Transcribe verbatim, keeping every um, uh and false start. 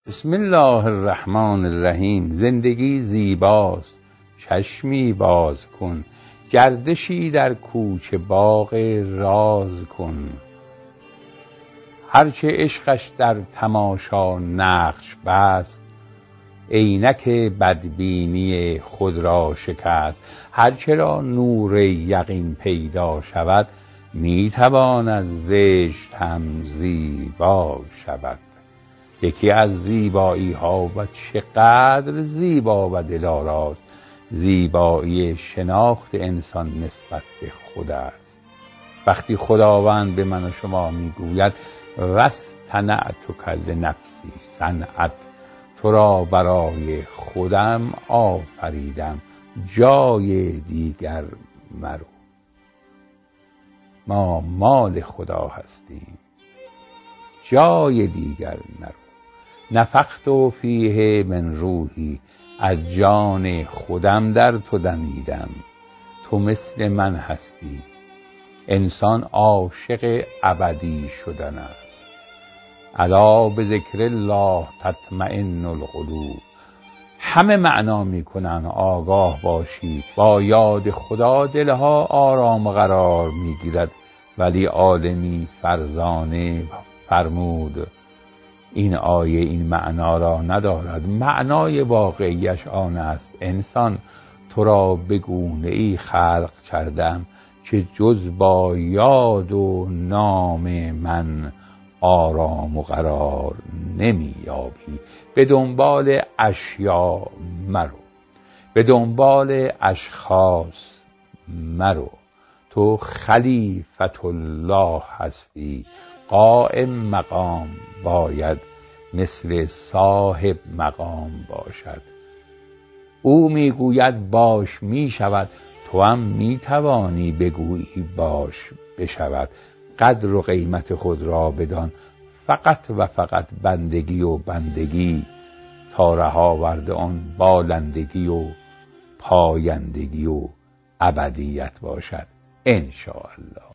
بسم الله الرحمن الرحیم. زندگی زیباست، چشمی باز کن، گردشی در کوچه باغ راز کن. هرچه عشقش در تماشا نقش بست، عینک بدبینی خود را شکست. هرچه را نور یقین پیدا شود، می توان از زشت هم زیبا شود. یکی از زیبایی ها و چقدر زیبا و دلاراست، زیبایی شناخت انسان نسبت به خود است. وقتی خداوند به من و شما میگوید واصطنعتک لنفسی، صنعت تو را برای خودم آفریدم، جای دیگر مرو. ما مال خدا هستیم، جای دیگر نرو. نفخت فیه من روحی، از جان خودم در تو دمیدم، تو مثل من هستی. انسان عاشق ابدی شدن است. الا بذکر الله تطمئن القلوب. همه معنا میکنن آگاه باشید، با یاد خدا دلها آرام و قرار میگیرد. ولی عالمی فرزانه فرمود این آیه این معنا را ندارد. معنای واقعیش آن است انسان تو را به گونه ای خلق کردم که جز با یاد و نام من آرام و قرار نمی یابی. به دنبال اشیا مرو، به دنبال اشخاص مرو. تو خلیفت الله هستی، قائم مقام باید مثل صاحب مقام باشد. او میگوید باش میشود، تو هم میتوانی بگویی باش بشود. قدر و قیمت خود را بدان، فقط و فقط بندگی و بندگی، تا رهاورد آن بالندگی و پایندگی و ابدیت باشد انشاءالله.